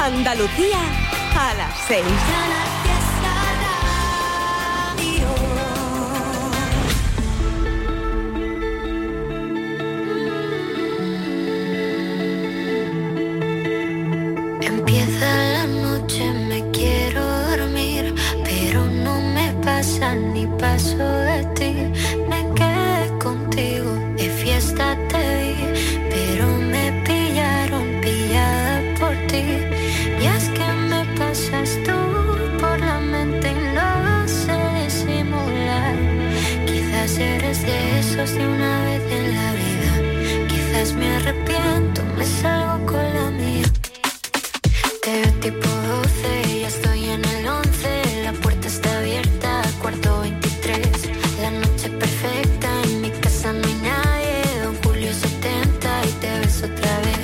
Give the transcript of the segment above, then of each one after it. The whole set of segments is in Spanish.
Andalucía a las 6. Empieza la noche, me quiero dormir, pero no me pasa ni paso de ti. Me quedé contigo, de fiesta te vi, pero me pillaron pillada por ti. Y es que me pasas tú por la mente y no sé disimular. Quizás eres de esos de una vez en la vida. Quizás me arrepiento, me salgo con la mía. Te veo tipo 12, ya estoy en el 11. La puerta está abierta, cuarto 23. La noche perfecta, en mi casa no hay nadie. Don Julio 70 y te ves otra vez.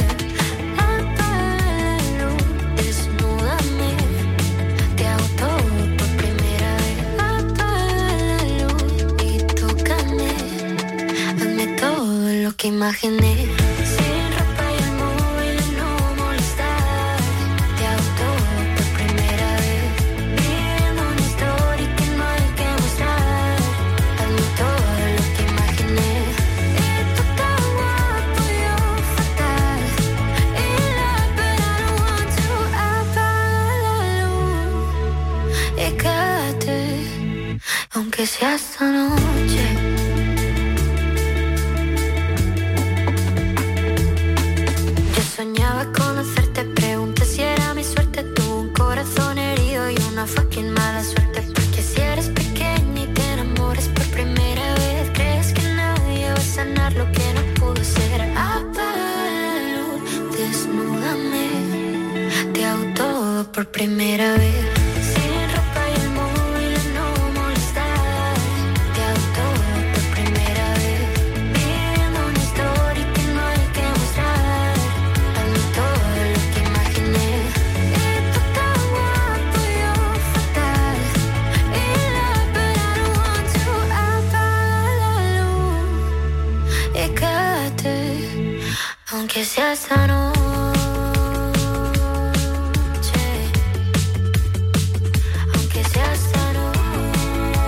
Que imaginé, sin ropa y el móvil no molestar. Te hago todo por primera vez, viviendo una historia que no hay que mostrar. Hazme todo lo que imaginé. Y tú tan guapo, yo fatal. Y la pena no want to apagar la luz. Y quédate, aunque sea esta noche. Soñaba conocerte, pregunté si era mi suerte. Tuve un corazón herido y una fucking mala suerte. Porque si eres pequeña y te enamoras por primera vez, crees que nadie va a sanar lo que no pudo ser. Apaga la luz, desnúdame. Te hago todo por primera vez. Aunque sea esta noche, aunque sea esta noche,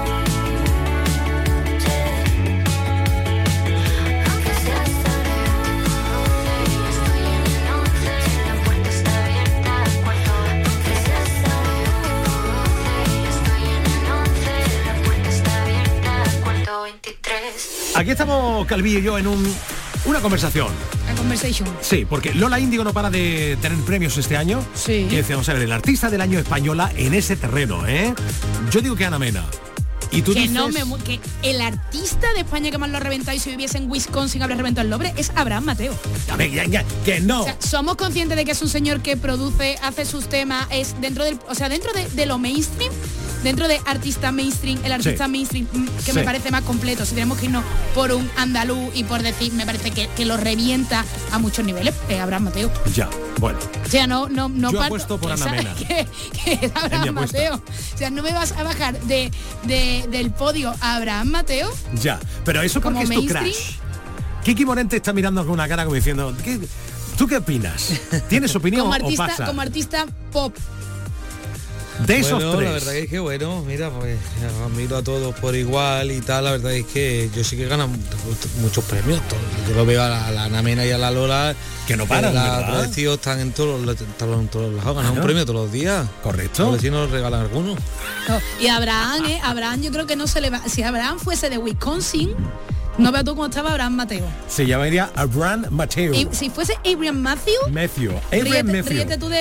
aunque sea esta noche, estoy en el 11, la puerta está abierta, cuarto, aunque sea esta noche, estoy en el 11, la puerta está abierta, cuarto 23. Aquí estamos Calví y yo en una conversación. A conversation. Sí, porque Lola Índigo no para de tener premios este año. Sí. Y decíamos, a ver, el artista del año española en ese terreno, ¿eh? Yo digo que Ana Mena. Y tú que dices... no que el artista de España que más lo ha reventado y si viviese en Wisconsin habría reventado el Lobre es Abraham Mateo. A ver, que no. O sea, somos conscientes de que es un señor que produce, hace sus temas, es dentro del, o sea, dentro de lo mainstream. Dentro de artista mainstream, el artista mainstream que me parece más completo, si tenemos que irnos por un andaluz y por decir, me parece que lo revienta a muchos niveles, Abraham Mateo. Ya, bueno. O sea, no yo apuesto por Ana Mena. Que es Abraham Mateo. O sea, no me vas a bajar del podio a Abraham Mateo. Ya, pero eso porque es tu crash. Kiki Morente está mirando con una cara como diciendo, ¿tú qué opinas? ¿Tienes opinión o pasa? Como artista pop. De esos tres. La verdad es que bueno, mira, pues admiro a todos por igual y tal. La verdad es que yo sí que ganan muchos premios. Yo lo veo a la Ana Mena y a la Lola que no paran, ¿verdad? Los tíos están en todos lados, ganan un premio todos los días. Correcto. A ver si nos regalan algunos. No, y Abraham yo creo que no se le va. Si Abraham fuese de Wisconsin, no veo tú cómo estaba Abraham Mateo. Se llamaría Abraham Mateo. Y si fuese Abraham Matthew. Ríete tú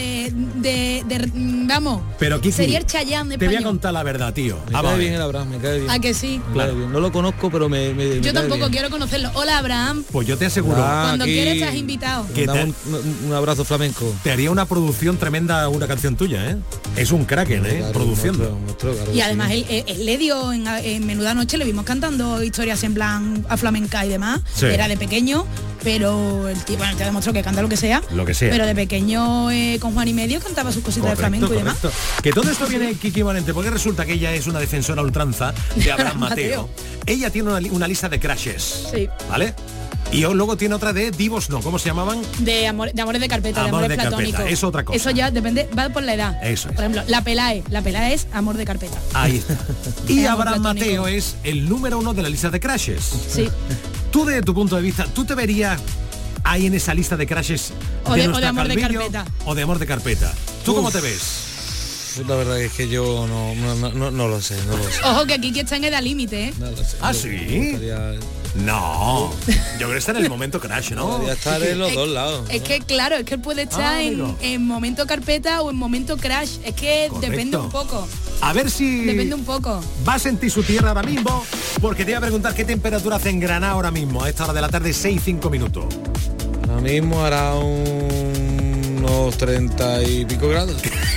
vamos. Pero Kiki, sería el Chayanne de te voy a contar la verdad, tío. Me cae bien el Abraham, me cae bien. ¿A que sí? Claro. No lo conozco, pero yo tampoco quiero conocerlo. Hola, Abraham. Pues yo te aseguro. Cuando quieres estás invitado. Que un abrazo flamenco. Te haría una producción tremenda una canción tuya, ¿eh? Es un kraken, claro, produciendo. Y además él le dio en Menuda Noche, le vimos cantando historias en plan a flamenca y demás. Sí. Era de pequeño, pero el tío, te demostró que canta lo que sea. Pero de pequeño con Juan y Medio cantaba sus cositas de flamenco y demás. Que todo esto viene Kiki Morente, porque resulta que ella es una defensora a ultranza de Abraham Mateo. Ella tiene una lista de crashes. Sí. ¿Vale? Y luego tiene otra de Divos, no, ¿cómo se llamaban? De amores de carpeta, de amores platónicos. Es otra cosa. Eso ya depende, va por la edad. Eso es. Por ejemplo, la Pelae es amor de carpeta. Ahí está. Y Amor Abraham platónico. Mateo es el número 1 de la lista de crashes. Sí. Tú, desde tu punto de vista, ¿tú te verías ahí en esa lista de crashes O de nuestra amor de Calvillo, carpeta. o de amor de carpeta? ¿Tú cómo te ves? La verdad es que yo no lo sé, no lo sé. Ojo que aquí que está en edad límite, ¿eh? No lo sé. ¿Ah, Me sí? gustaría- No, yo creo que está en el momento crash, ¿no? Podría estar en los dos lados. Es que claro, es que él puede estar amigo. en momento carpeta o en momento crash. Es que Correcto. depende un poco. A ver si Depende un poco. va a sentir su tierra ahora mismo, porque te iba a preguntar qué temperatura hace en Granada ahora mismo, a esta hora de la tarde, 6-5 minutos. Ahora mismo hará unos 30 y pico grados.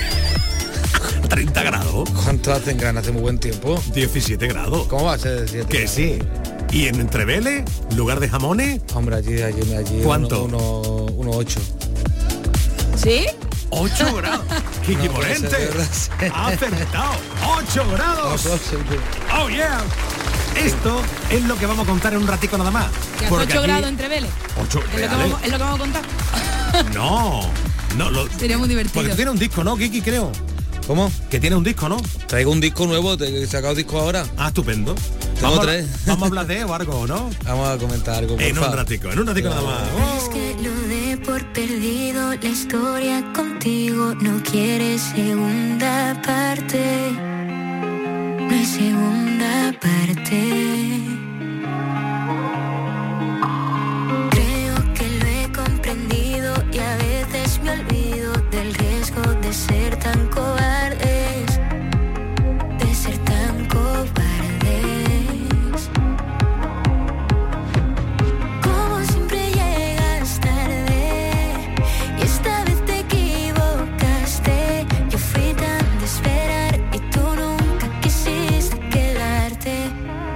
30 grados, ¿Cuánto hace en Granada? Hace muy buen tiempo. 17 grados. ¿Cómo va a ser? 17 Que grados? sí. Y en Entrevele, lugar de jamones, Hombre, allí. ¿Cuánto? Unos 8. ¿Sí? 8 grados. Kiki No puede ser, Morente de verdad. ha acertado. 8 grados. Oh yeah. Esto es lo que vamos a contar en un ratico nada más. Que hace Porque 8 aquí- grados entre Vélez. 8 Es lo que vamos a contar. No, Sería muy divertido. porque tú tienes un disco, ¿no, Kiki? Creo ¿Cómo? que tiene un disco, ¿no? Traigo un disco nuevo, te he sacado disco ahora. Ah, estupendo. Tengo Vamos, 3. vamos a hablar de o algo, ¿no? Vamos a comentar algo. En un porfa. ratico nada más. Es que lo de por perdido, la historia contigo no quiere segunda parte. No hay segunda parte. Creo que lo he comprendido y a veces me olvido del riesgo de ser tan cobardes. De ser tan cobardes. Como siempre llegas tarde y esta vez te equivocaste. Yo fui tan de esperar y tú nunca quisiste quedarte.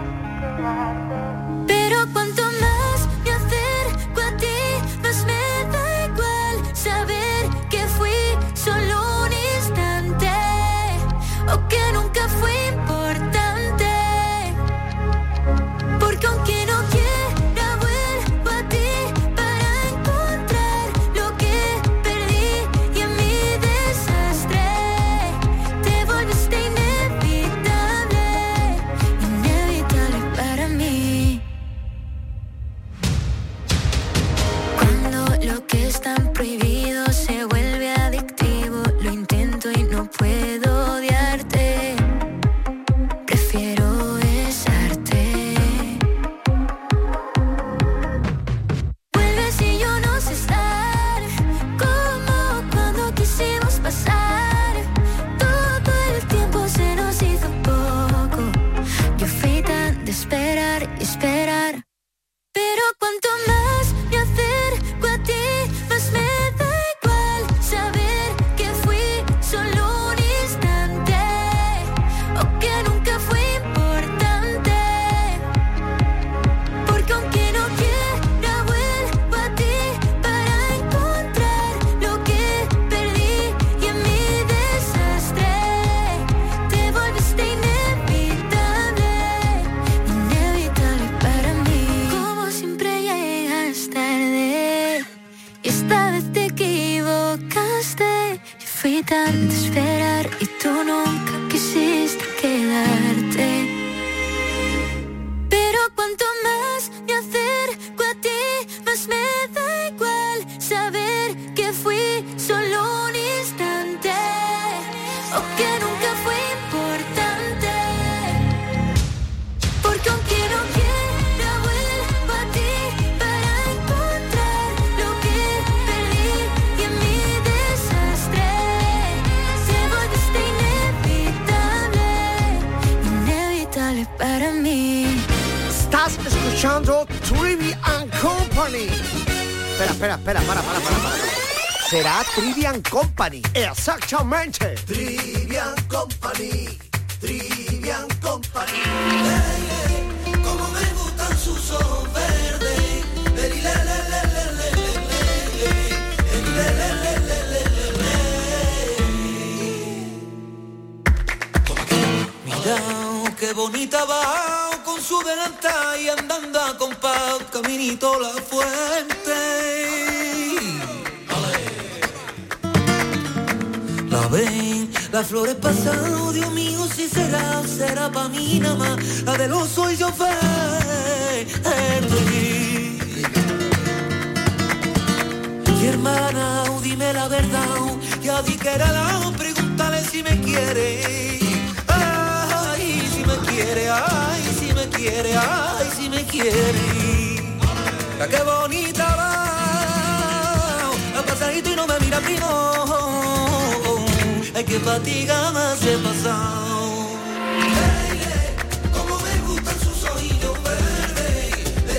Pero cuanto más me acerco a ti, más me da igual saber que fui solo un instante o que nunca fue importante. Porque aunque no quiera vuelvo a ti para encontrar lo que perdí y en mi desastre te volviste inevitable, inevitable para mí. Cuando lo que es tan prohibido se vuelve adictivo, lo intento y no puedo odiarte. Prefiero besarte. Vuelves y yo no sé estar como cuando quisimos pasar. Todo el tiempo se nos hizo poco. Yo fui tan de esperar y esperar. Pero cuanto más me acerco a ti, más me da igual saber que fui solo un instante o que nunca fue importante. Porque aunque no quiera vuelvo a ti para encontrar lo que perdí y en mi desastre te volviste inevitable, inevitable para mí. Como siempre llegas tarde y esta vez te equivocaste. Yo fui tan de esperar y tú nunca quisiste quedarte. Pero cuanto más me acerco a ti, más me da igual saber que fui solo un instante o que nunca fue importante. Porque aunque no quiera vuelvo a ti para encontrar lo que perdí y en mi desastre te volviste inevitable, inevitable para mí. Estás escuchando Trivian Company. Espera, para. Será Trivian Company. Exactamente. Trivian Company. Como me gustan sus ojos verdes. Mira, qué bonita va con su delantal y voy andando a compás, caminito la fuente. La ven, las flores pasan, Dios mío, si será pa' mí nada más. La del oso y yo y hermana, dime la verdad, ya di que era la, pregúntale si me quiere. Ay, si me quiere, ay, si me quiere, ay, si me quiere. Ya qué bonita va, la pasadito y no me mira primo. Ay, qué fatiga me hace pasar. Como me gustan sus ojillos verdes.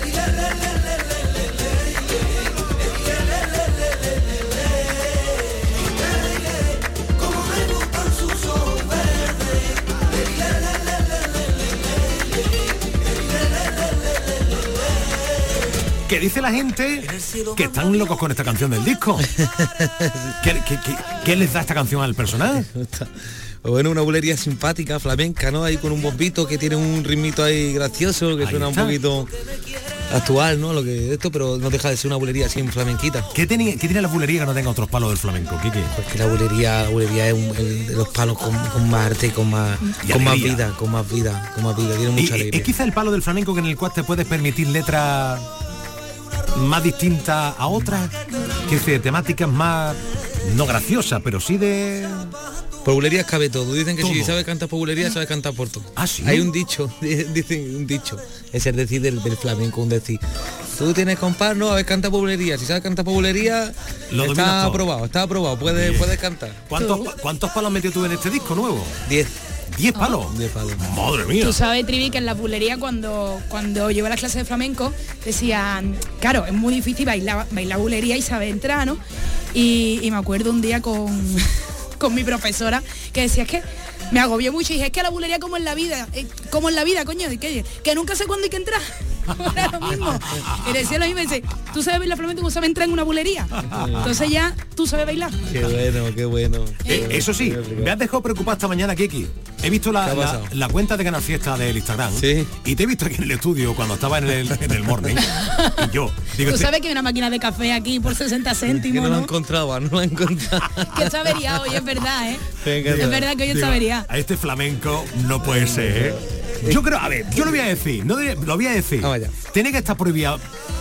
Como me gustan sus ojos verdes. ¿Qué dice la gente? Que están locos con esta canción del disco. ¿Qué les da esta canción al personaje? Bueno, una bulería simpática, flamenca, ¿no? Ahí con un bombito que tiene un ritmito ahí gracioso, que suena un poquito actual, ¿no? Lo que esto, pero no deja de ser una bulería así flamenquita. ¿Qué tiene la bulería que no tenga otros palos del flamenco, Kiki? Pues que la bulería es de los palos con más arte, con más vida, tiene mucha alegría. ¿Es quizá el palo del flamenco que en el cual te puedes permitir letras más distintas a otras? Que dice temáticas más, no graciosas, pero sí de... Por bulerías cabe todo. Dicen que todo. Si sabes cantar por bulería, sabes cantar por todo. ¿Ah, sí? Hay un dicho, dicen un dicho. Es el decir del flamenco, un decir. Tú tienes compás, no, a ver, canta por bulería. Si sabes cantar por bulería, está aprobado, puedes cantar. ¿Cuántos palos metió tú en este disco nuevo? 10. 10 palos. 10 palos. Madre mía. Tú sabes, Trivi, que en la bulería cuando llevo las clases de flamenco decían, claro, es muy difícil bailar bulería y saber entrar, ¿no? Y me acuerdo un día con mi profesora que decía, es que me agobió mucho y dije, es que la bulería como en la vida, coño, que nunca sé cuándo hay que entrar. Era lo mismo. Y decía lo mismo, dice, tú sabes bailar flamenco, tú sabes entrar en una bulería. Entonces ya tú sabes bailar. Qué bueno. Eso sí, me has dejado preocupado esta mañana, Kiki. He visto la cuenta de Canal Fiesta del Instagram. Sí. Y te he visto aquí en el estudio cuando estaba en el morning. Y yo digo, tú sabes que hay una máquina de café aquí por 60 céntimos, que no ¿no? lo he encontrado. Que está averiado hoy, es verdad, ¿eh? Venga, es verdad que hoy está averiado. A este flamenco no puede ser, ¿eh? Yo creo, a ver, yo lo voy a decir, lo voy a decir. Tiene que estar prohibido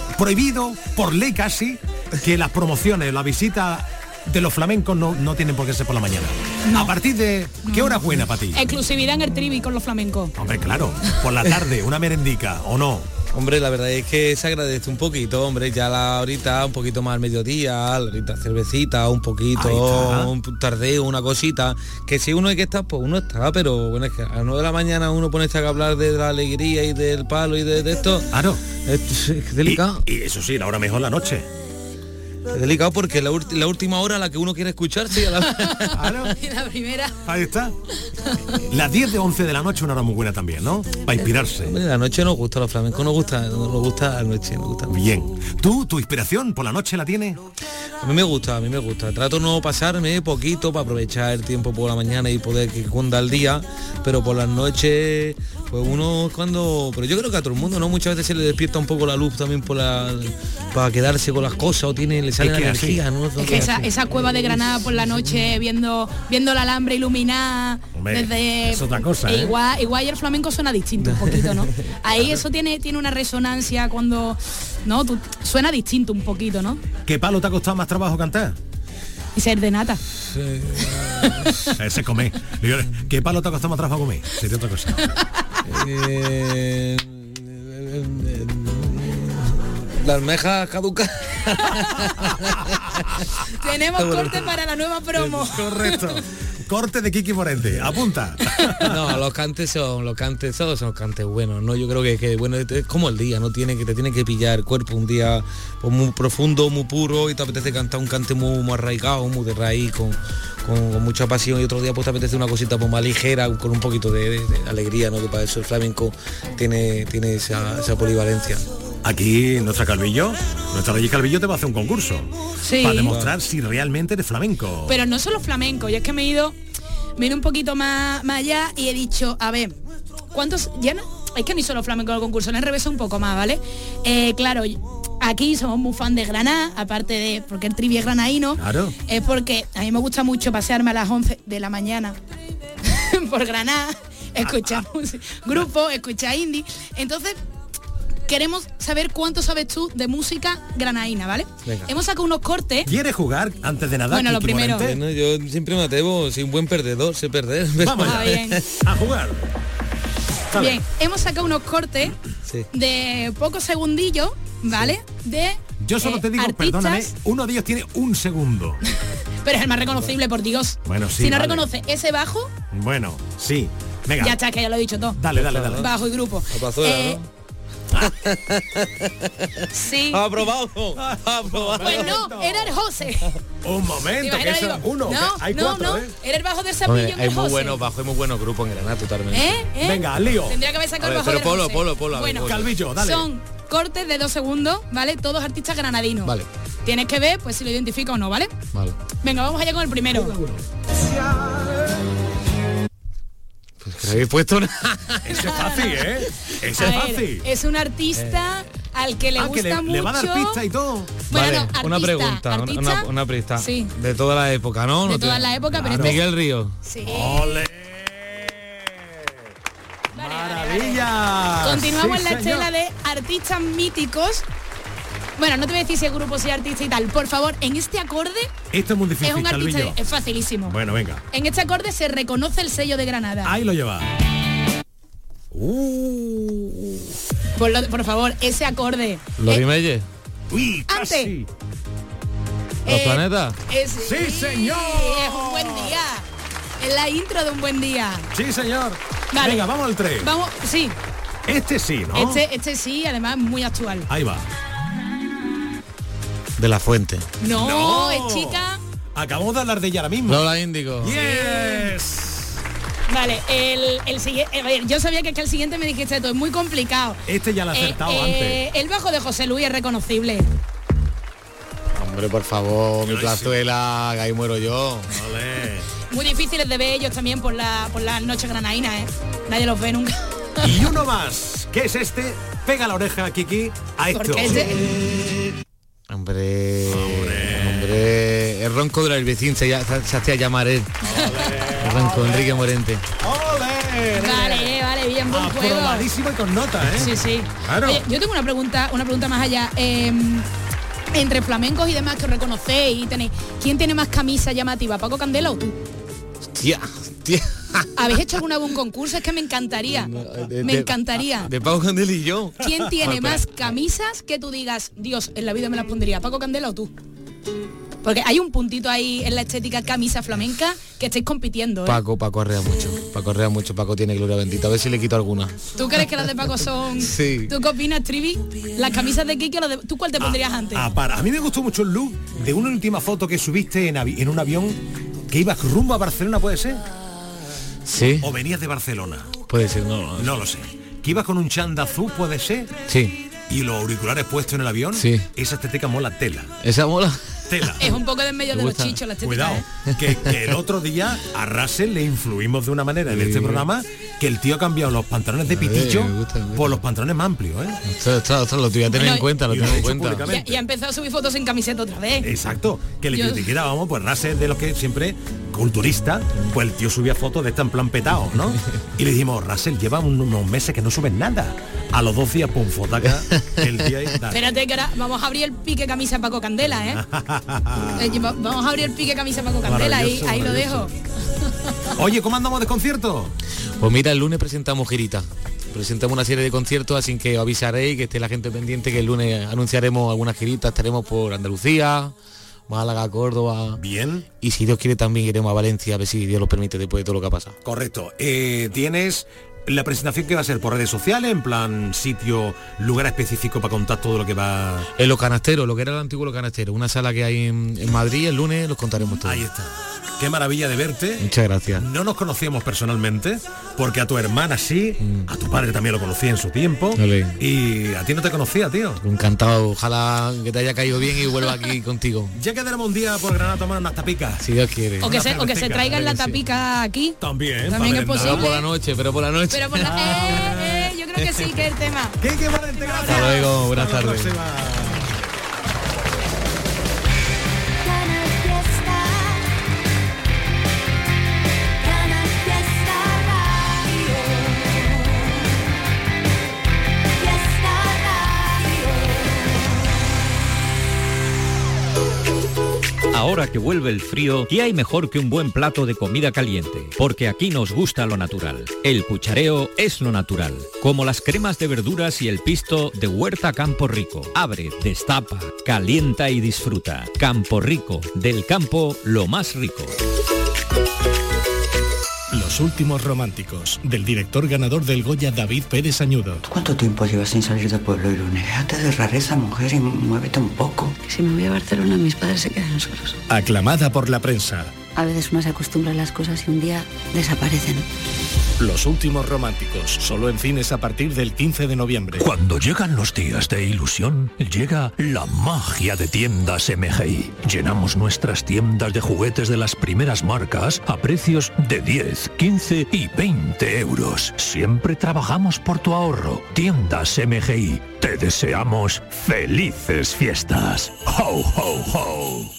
por ley casi, que las promociones, la visita de los flamencos no tienen por qué ser por la mañana. No. A partir de ¿qué hora es buena para ti? Exclusividad en el Trivi con los flamencos. Hombre, claro, por la tarde, una merendica, ¿o no? Hombre, la verdad es que se agradece un poquito, hombre, ya ahorita un poquito más al mediodía, ahorita cervecita, un poquito, un tardeo, una cosita, que si uno hay que estar, pues uno está, pero bueno, es que a las 9 de la mañana uno pone a hablar de la alegría y del palo y de esto. Claro. Es delicado. Y eso sí, la hora mejor la noche. Es delicado porque la última hora la que uno quiere escuchar, sí, claro. Y la primera. Ahí está. Las 10 de 11 de la noche, una hora muy buena también, ¿no? Para inspirarse. Hombre, la noche nos gusta, los flamencos nos gusta la noche, nos gusta. Bien. ¿Tu inspiración por la noche la tienes? A mí me gusta. Trato no pasarme poquito para aprovechar el tiempo por la mañana y poder que cunda el día, pero por las noches, pues uno pero yo creo que a todo el mundo, ¿no? Muchas veces se le despierta un poco la luz también para quedarse con las cosas o le sale la energía, ¿no? Es que esa cueva de Granada por la noche viendo la Alhambra iluminada. Hombre, desde es otra cosa, ¿eh? Igual el flamenco suena distinto un poquito, ¿no? Ahí eso tiene una resonancia cuando, ¿no? Suena distinto un poquito, ¿no? ¿Qué palo te ha costado más trabajo cantar? Y ser de nata. Ese comer. ¿Qué palo te ha costado más trabajo comer? Sería otra cosa. La almeja caduca. Tenemos corte para la nueva promo. Correcto. Corte de Kiki Morente. Apunta. No, los cantes son cantes buenos, ¿no? Yo creo que bueno, es como el día, ¿no? Te tiene que pillar el cuerpo un día pues, muy profundo, muy puro, y te apetece cantar un cante muy arraigado, muy de raíz, con mucha pasión, y otro día pues te apetece una cosita pues, más ligera, con un poquito de alegría, ¿no? Que para eso el flamenco tiene esa polivalencia. Aquí nuestra Reyes Calvillo te va a hacer un concurso. Sí. Para demostrar si realmente eres flamenco. Pero no solo flamenco, yo es que me he ido un poquito más allá y he dicho, a ver, ¿cuántos? Ya no, es que no hay solo flamenco en el concurso, en el revés un poco más, ¿vale? Claro, aquí somos muy fan de Granada, aparte de porque el trivia es granaíno, claro. Es porque a mí me gusta mucho pasearme a las 11 de la mañana por Granada, escuchar grupos, escuchar indie. Entonces, queremos saber cuánto sabes tú de música granaína, ¿vale? Venga. Hemos sacado unos cortes. ¿Quieres jugar antes de nada? Bueno, lo primero. Bueno, yo siempre me atrevo, soy un buen perdedor, sé perder. Vamos bien. a jugar. Bien, hemos sacado unos cortes de pocos segundillos, ¿vale? De yo solo te digo, artistas, perdóname, uno de ellos tiene un segundo. Pero es el más reconocible, por Dios. Bueno, sí. Si no vale. reconoce ese bajo, bueno, sí. Venga. ya está, que ya lo he dicho todo. Dale. Bajo y grupo. Sí. Aprobado. Pues no, era el José. Un momento, que eso es uno. No, hay no, cuatro, no. ¿eh? Era el bajo del Sapillo en Hay el muy José. buenos bajos, hay muy buenos grupos en Granada, totalmente. Venga, al lío. Tendría que haber sacado el bajo pero del José. Polo. Bueno, Calvillo, dale. son cortes de 2 segundos, ¿vale? Todos artistas granadinos. Vale. Tienes que ver, pues si lo identifica o no, ¿vale? Vale. Venga, vamos allá con el primero. Pues que habéis puesto una... Ese es fácil, ¿eh? Ese A es ver, fácil. es un artista al que le que gusta mucho. le va a dar pista y todo. Bueno, Vale, no, una artista, pregunta, artista, una pista. Sí. De toda la época, ¿no? De No toda te- la época, pero Claro. este- Miguel Río. Sí. ¡Ole! Vale, ¡Maravilla! Continuamos Sí, en la señor. estela de artistas míticos. Bueno, no te voy a decir si es grupo, si es artista y tal. Por favor, en este acorde Esto es muy difícil, es un artista, Calvillo. es facilísimo. Bueno, venga. En este acorde se reconoce el sello de Granada. Ahí lo lleva. Por favor, ese acorde. Los Rimeyes. Uy, Antes. casi. Los planetas. Sí, señor. Es un buen día. Es la intro de un buen día. Sí, señor. Vale. Venga, vamos al 3. Vamos, sí. Este sí, ¿no? Este sí, además muy actual. Ahí va. De la Fuente. No, es chica. Acabamos de hablar de ella ahora mismo. Lola Índigo. Yes. Vale, el siguiente. A ver, yo sabía que el siguiente me dijiste esto, es muy complicado. Este ya lo he acertado antes. El bajo de José Luis es reconocible. Hombre, por favor, mi plazuela, que ahí muero yo. Ole. Muy difíciles de ver ellos también por la noche granadina, ¿eh? Nadie los ve nunca. Y uno más. ¿Qué es este? Pega la oreja, Kiki, a esto. Porque Hombre, el ronco de la Herbicín se hacía llamar él. El ronco, Enrique Morente. ¡Ole! Vale, bien, buen juego. Aprobadísimo y con nota, ¿eh? Sí. Claro. Oye, yo tengo una pregunta más allá. Entre flamencos y demás que os reconocéis y tenéis, ¿quién tiene más camisa llamativa, Paco Candela o tú? Tía. ¿Habéis hecho alguna vez un concurso? Es que me encantaría. Me encantaría. De Paco Candela y yo. ¿Quién tiene más camisas que tú digas, Dios, en la vida me las pondría, Paco Candela o tú? Porque hay un puntito ahí en la estética camisa flamenca que estáis compitiendo, ¿eh? Paco arrea mucho. Paco tiene gloria bendita. A ver si le quito alguna. ¿Tú crees que las de Paco son...? Sí. ¿Tú qué opinas, Trivi? Las camisas de Kiki, ¿tú cuál te pondrías antes? A mí me gustó mucho el look de una última foto que subiste en un avión que ibas rumbo a Barcelona, ¿puede ser? Sí. ¿O venías de Barcelona? Puede ser, no. No lo sé. Que ibas con un chándal azul, ¿puede ser? Sí. Y los auriculares puestos en el avión. Sí. Esa estética mola tela. ¿Esa mola? Tela. Es un poco de en medio de los gusta. chichos la estética, Cuidado, ¿eh? que el otro día a Russell le influimos de una manera en este programa que el tío ha cambiado los pantalones de pitillo me gusta. por los pantalones más amplios, ¿eh? Ostras, lo tuyo a tener No, en cuenta, lo y lo tengo he en dicho cuenta. públicamente. Y ha empezado a subir fotos en camiseta otra vez. Exacto, que le Yo- criticábamos, pues Russell de los que siempre culturista, pues el tío subía fotos de esta en plan petado, ¿no? Y le dijimos, Russell, lleva unos meses que no subes nada. A los 2 días, pum, fotaca, el tío ahí. dale. Espérate que ahora vamos a abrir el pique camisa Paco Candela, ¿eh? Vamos a abrir el pique camisa Paco Candela, ahí Maravilloso, lo dejo. Oye, ¿cómo andamos de concierto? Pues mira, el lunes presentamos girita. Presentamos una serie de conciertos, así que os avisaréis, que esté la gente pendiente, que el lunes anunciaremos algunas giritas, estaremos por Andalucía, Málaga, Córdoba. Bien, Y si Dios quiere también iremos a Valencia, a ver si Dios lo permite después de todo lo que ha pasado. correcto. Tienes la presentación que va a ser por redes sociales, en plan sitio, lugar específico para contar todo lo que va... En Los Canasteros, lo que era el antiguo Los Canasteros, una sala que hay en Madrid, el lunes los contaremos todos. Ahí está. Qué maravilla de verte. Muchas gracias. No nos conocíamos personalmente, porque a tu hermana sí, a tu padre también lo conocí en su tiempo, Ole. y a ti no te conocía, tío. Encantado, ojalá que te haya caído bien y vuelva aquí contigo. Ya quedaremos un día por Granada a tomar unas tapicas. Si Dios quiere. O que se cervecita, traigan la sí. tapica aquí. También, También para es merendar. posible. Pero por la noche. Pero por la... yo creo que sí, que es el tema. Kike Valente, gracias. Hasta luego, buenas tardes. Ahora que vuelve el frío, ¿qué hay mejor que un buen plato de comida caliente? Porque aquí nos gusta lo natural. El cuchareo es lo natural, como las cremas de verduras y el pisto de Huerta Campo Rico. Abre, destapa, calienta y disfruta. Campo Rico, del campo lo más rico. Los últimos románticos, del director ganador del Goya David Pérez Añudo. ¿Cuánto tiempo llevas sin salir de Pueblo Irune? Déjate de rareza, mujer, y muévete un poco. Si me voy a Barcelona, mis padres se quedan solos. Aclamada por la prensa. A veces uno se acostumbra a las cosas y un día desaparecen. Los últimos románticos, solo en cines a partir del 15 de noviembre. Cuando llegan los días de ilusión, llega la magia de Tiendas MGI. Llenamos nuestras tiendas de juguetes de las primeras marcas a precios de 10, 15 y 20 euros. Siempre trabajamos por tu ahorro. Tiendas MGI. Te deseamos felices fiestas. ¡Ho, ho, ho!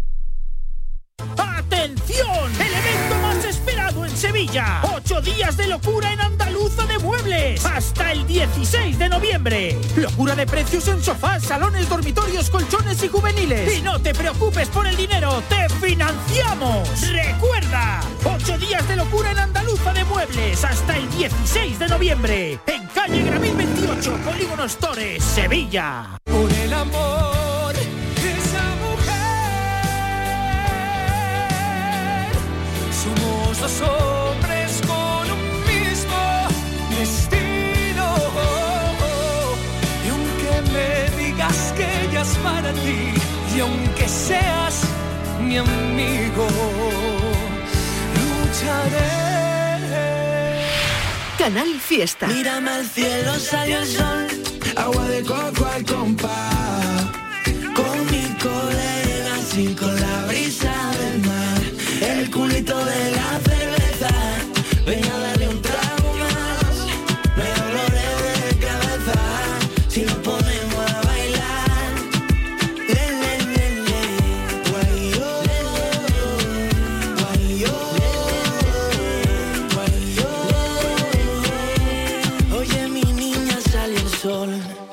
¡Atención! ¡El evento más esperado en Sevilla! 8 días de locura en Andaluza de Muebles hasta el 16 de noviembre. Locura de precios en sofás, salones, dormitorios, colchones y juveniles. Y no te preocupes por el dinero, te financiamos. ¡Recuerda! 8 días de locura en Andaluza de Muebles hasta el 16 de noviembre. En calle Gramil 28, Polígono Stores, Sevilla. Por el amor de esa mujer, somos dos hombres con un mismo destino. Y aunque me digas que ella es para ti, y aunque seas mi amigo, lucharé. Canal Fiesta. Mírame al cielo, salió el sol, agua de coco al compás, con mis colegas y con la brisa del mar, el culito de la cerveza, venga a darle un trago más, no hay dolores de cabeza, si nos ponemos a bailar, le, le, le, le, guayo, guayo, guayo. Oye, mi niña, sale el sol.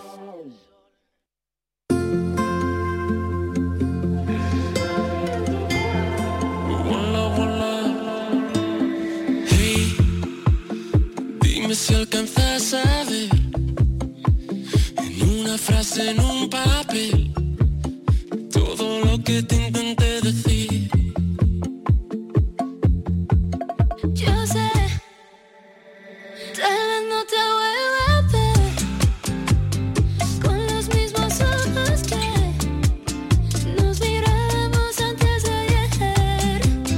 Si alcanzas a ver en una frase, en un papel, todo lo que te intenté decir. Yo sé, tal vez no te vuelva a ver con los mismos ojos que nos miramos antes de ayer.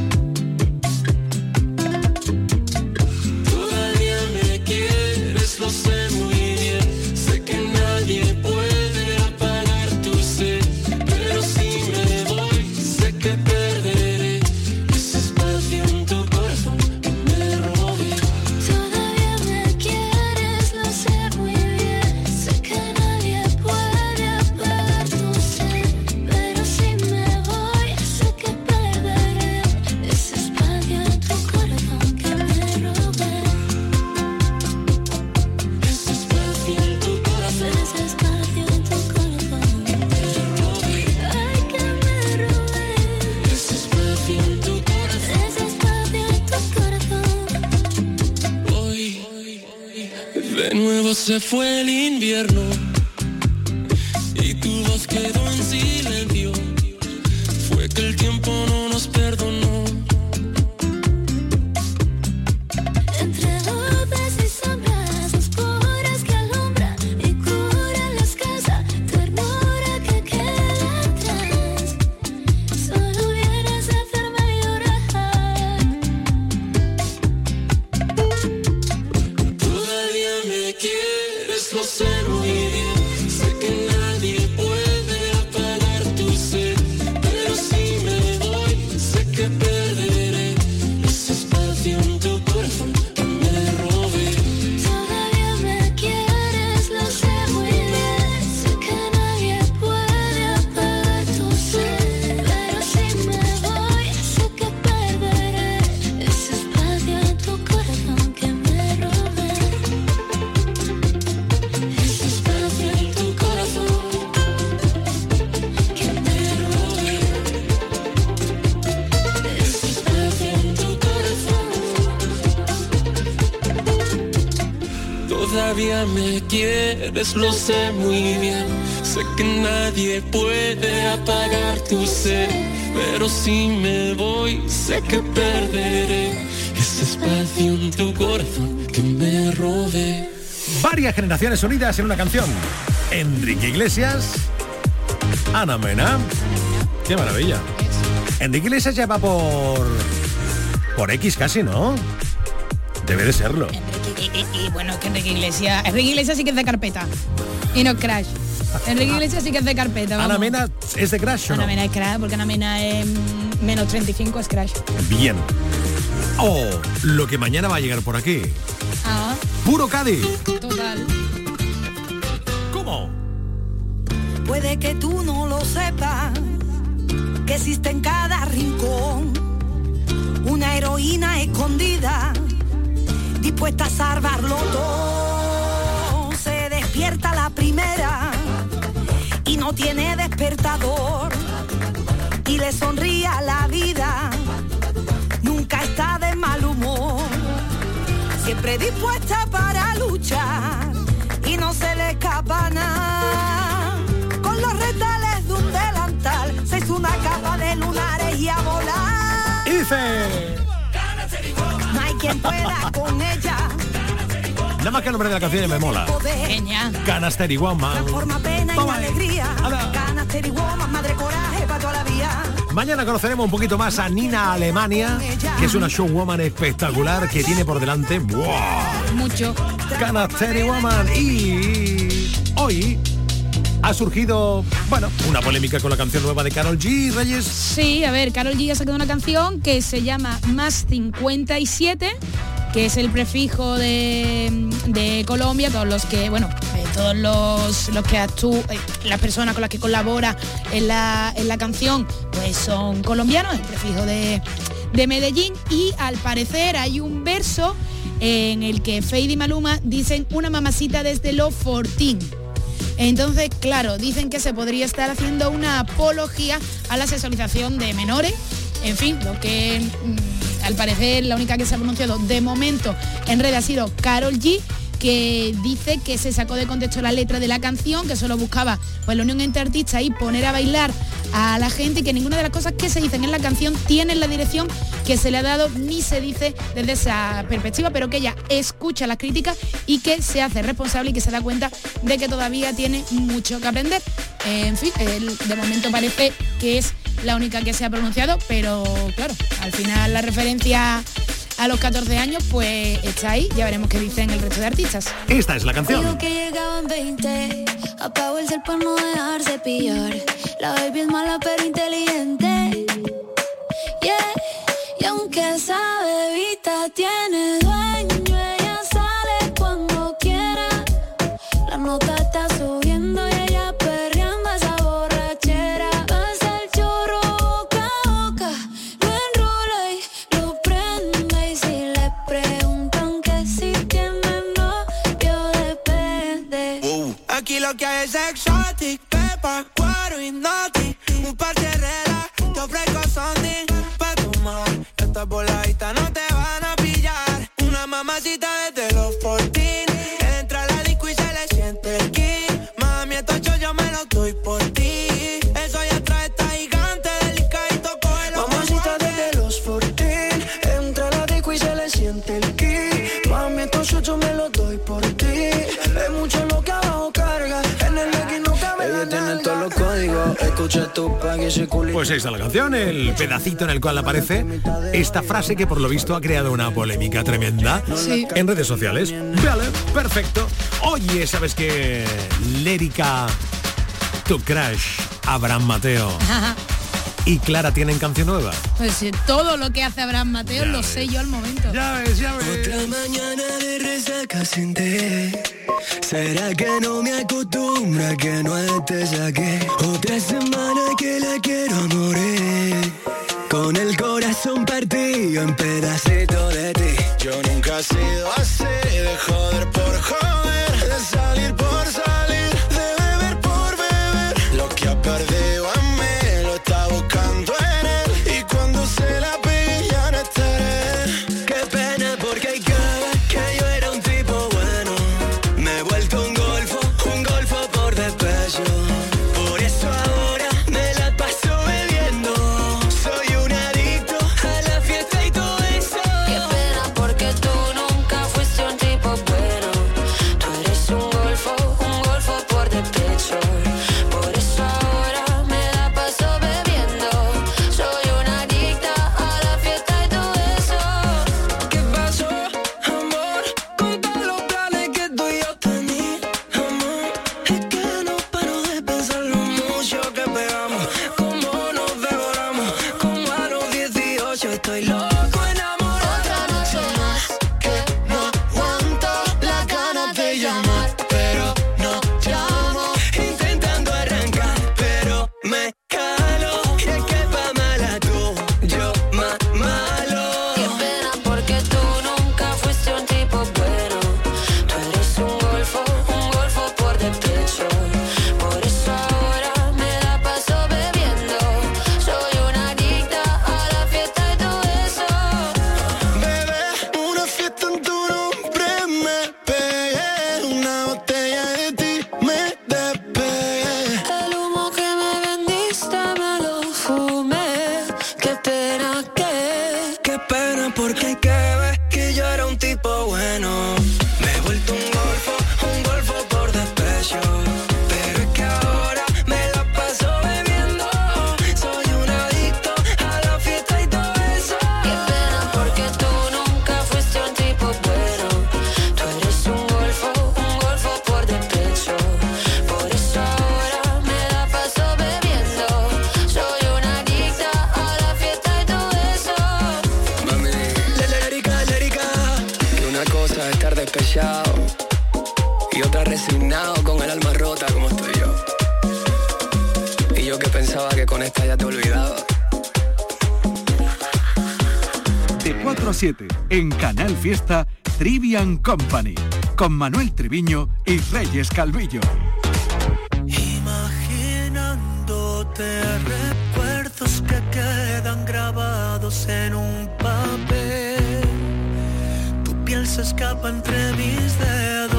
Todavía me quieres, lo sé muy bien. Sé que nadie puede apagar tu sed, pero si me voy, sé que perderé ese espacio en tu corazón que me robé. Todavía me quieres, lo sé muy bien. Sé que nadie puede apagar tu sed, pero si me voy, sé que perderé ese espacio en tu corazón que me robé. Ese espacio en tu corazón, Ese espacio en tu corazón que me robé. Ay, que me robé. ese espacio en tu corazón. Ese espacio en tu corazón. Hoy de nuevo se fue el invierno y tu voz quedó en silencio. Fue que el tiempo no nos perdonó. Entre luces y sombras oscuras que alumbran y curan las casas, ternura que queda atrás. Solo vienes a hacerme llorar. Todavía me quieres, lo sé muy bien. todavía me quieres, lo sé muy bien. Sé que nadie puede apagar tu sed, pero si me voy, sé que perderé ese espacio en tu corazón que me robé. Varias generaciones unidas en una canción. Enrique Iglesias, Ana Mena. Qué maravilla. Enrique Iglesias ya va por X casi, ¿no? Debe de serlo. Y bueno, que Enrique Iglesias sí que es de carpeta. Y no Crash. Enrique Iglesias sí que es de carpeta. Vamos. ¿Ana Mena es de Crash o no? Ana Mena es Crash, porque Ana Mena es menos 35 es Crash. Bien. Oh, lo que mañana va a llegar por aquí. Ah. Puro Cádiz. Total. ¿Cómo? Puede que tú no lo sepas, que existe en cada rincón una heroína escondida, dispuesta a salvarlo todo. Se despierta la primera y no tiene despertador, y le sonríe a la vida, nunca está de mal humor, siempre dispuesta para luchar y no se le escapa nada. Con los retales de un delantal se hizo una capa de lunares y a volar. Y dice... No hay quien pueda con ella. Nada más que el nombre de la canción me mola. Canasteri Woman. Transforma pena en alegría. Canasteri Woman, madre coraje para toda la vida. Mañana conoceremos un poquito más a Nina Alemania, que es una showwoman espectacular que tiene por delante. ¡Wow! Mucho. Canasteri Woman. Y hoy ha surgido, bueno, una polémica con la canción nueva de Karol G, Reyes. Sí, a ver, Karol G ha sacado una canción que se llama Más 57, que es el prefijo de Colombia, todos los que, bueno, todos los que actúan, las personas con las que colabora en la canción, pues son colombianos, el prefijo de Medellín, y al parecer hay un verso en el que Feid y Maluma dicen una mamacita desde los 14. Entonces, claro, dicen que se podría estar haciendo una apología a la sexualización de menores. En fin, lo que al parecer la única que se ha pronunciado de momento en red ha sido Karol G, que dice que se sacó de contexto la letra de la canción, que solo buscaba pues la unión entre artistas y poner a bailar a la gente, y que ninguna de las cosas que se dicen en la canción tiene la dirección que se le ha dado ni se dice desde esa perspectiva, pero que ella escucha las críticas y que se hace responsable y que se da cuenta de que todavía tiene mucho que aprender. En fin, de momento parece que es la única que se ha pronunciado, pero claro, al final la referencia a los 14 años pues está ahí, ya veremos qué dicen el resto de artistas. Esta es la canción. Digo que llegaban 20, apago el cel para no dejarse pillar. La baby es mala pero inteligente, yeah. Y aunque esa bebita tiene dueño, ella sale cuando quiera. La nota está subiendo y ella perreando esa borrachera. Pasa el chorro boca a boca, lo enrola y lo prende. Y si le preguntan que si tiene novio, depende. Aquí lo que hay es exotic, pepa, cuero y noti. Un par de reglas, te ofrezco something pa' tomar. Estas voladitas no te van a pillar. Una mamacita desde los 14. Entra a la disco y se le siente el kick. Mami, estos yo me los doy por ti. Eso ya trae esta gigante delicadito, cógelo. Mamacita desde los 14. Entra a la disco y se le siente el kick. Mami, estos yo me los doy por ti. Es mucho lo que abajo carga. En el X no cabe la tiene todos los códigos. Escucha tu pan y ese culito. Pues ahí está la canción, el pedacito en el cual aparece esta frase que por lo visto ha creado una polémica tremenda en redes sociales. Vale, perfecto. Oye, ¿sabes qué? Lérica, tu crush, Abraham Mateo y Clara tienen canción nueva. Pues todo lo que hace Abraham Mateo ya lo ves. Sé yo al momento. Ya ves. Otra mañana de resaca sin té. ¿Será que no me acostumbra que no estés aquí? Otra semana que la quiero a morir, con el corazón partido en pedacitos de ti. Yo nunca he sido así, de joder por joder, de salir por salir, de beber por beber. Lo que ha perdido a mí lo está buscando en él, y cuando se la pegue ya no estaré. Qué pena porque cada vez que yo era un tipo bueno, me Qué pena porque hay que ver que yo era un tipo bueno. Me he vuelto un golfo por despecho. Pero es que ahora me la paso bebiendo. Soy un adicto a la fiesta y todo eso. Qué pena porque tú nunca fuiste un tipo bueno. Tú eres un golfo por despecho. Por eso ahora me la paso bebiendo. Soy una adicta a la fiesta y todo eso. Mami, lérica, que una cosa es estar despechado y otra resignado con el alma rota como estoy yo. Y yo que pensaba que con esta ya te olvidaba. De 4 a 7, en Canal Fiesta, Trivian Company, con Manuel Triviño y Reyes Calvillo. Imaginándote recuerdos que quedan grabados en un papel. Tu piel se escapa entre mis dedos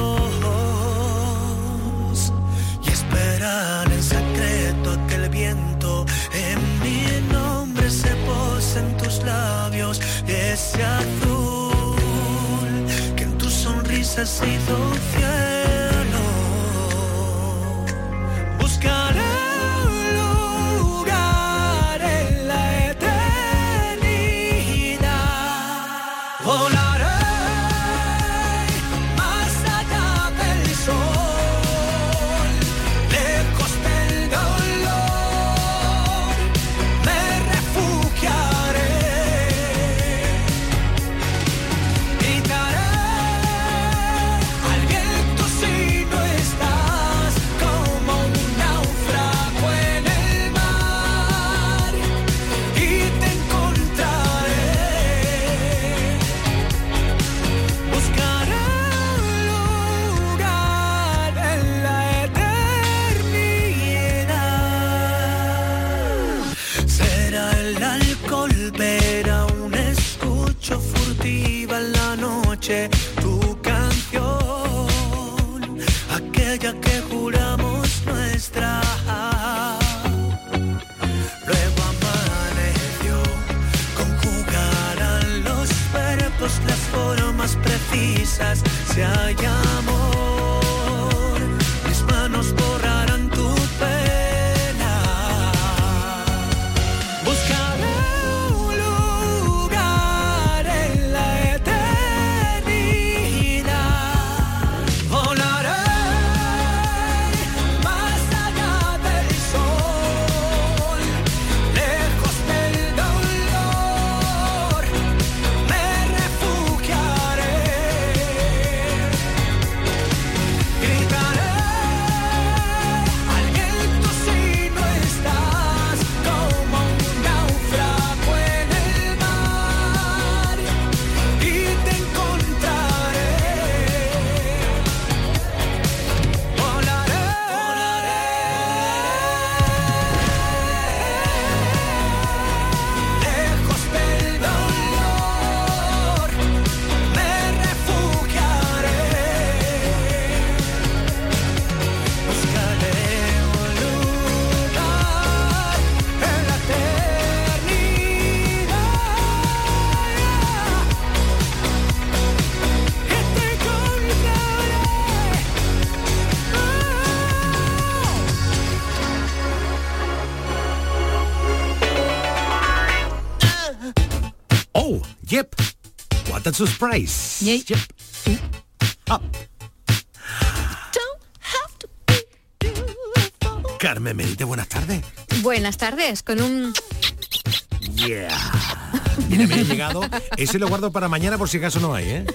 y esperan en secreto a que el viento en mi nombre se pose en tus labios. Ese azul que en tu sonrisa se hizo cielo. Buscaré un lugar en la eternidad. Volaré más allá del sol, lejos del dolor. Me refugiaré. Gritaré al viento si no estás, como un náufrago en el mar, y te encontraré. Buscaré un lugar en la eternidad. Será el alcohol, verá un escucho furtiva en la noche tu canción, aquella que juramos nuestra. Luego amaneció, conjugarán los verbos, las formas precisas, si hay amor, mis manos borrarán tu pena. Buscaré un lugar en la eternidad. Volaré más allá del sol, lejos del dolor. Me refugiaré. Gritaré al viento si no estás, como un náufrago en el mar, y te encontraré. Volaré, lejos del dolor. Me refugiaré. Buscaré un lugar en la eternidad. Y te encontraré. Oh, yep. What a surprise. Yep. Ah. Carmen Benítez, buenas tardes. Buenas tardes, con un... Yeah. Mira, me ha llegado. Ese lo guardo para mañana por si acaso no hay, ¿eh?